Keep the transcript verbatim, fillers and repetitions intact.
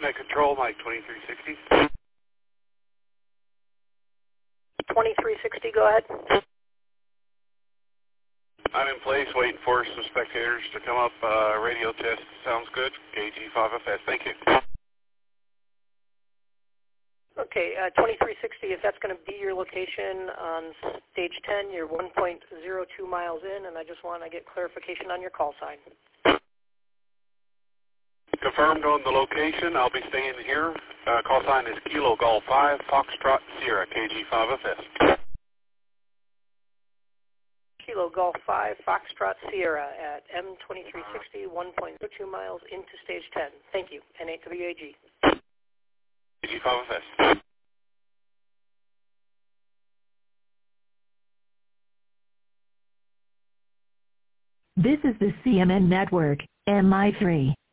Net Control, Mike twenty-three sixty. twenty-three sixty, go ahead. I'm in place waiting for some spectators to come up. Uh, radio test sounds good. K G five F S, thank you. Okay, uh, twenty-three sixty, if that's going to be your location on stage ten, you're one point zero two miles in, and I just want to get clarification on your call sign. Confirmed on the location. I'll be staying here. Uh, call sign is Kilo Golf five, Foxtrot Sierra, K G five F S. Kilo Golf five, Foxtrot Sierra at M twenty-three sixty, one point zero two miles into stage ten. Thank you, N eight W A G. K G five F S. This is the C M N Network, M I three.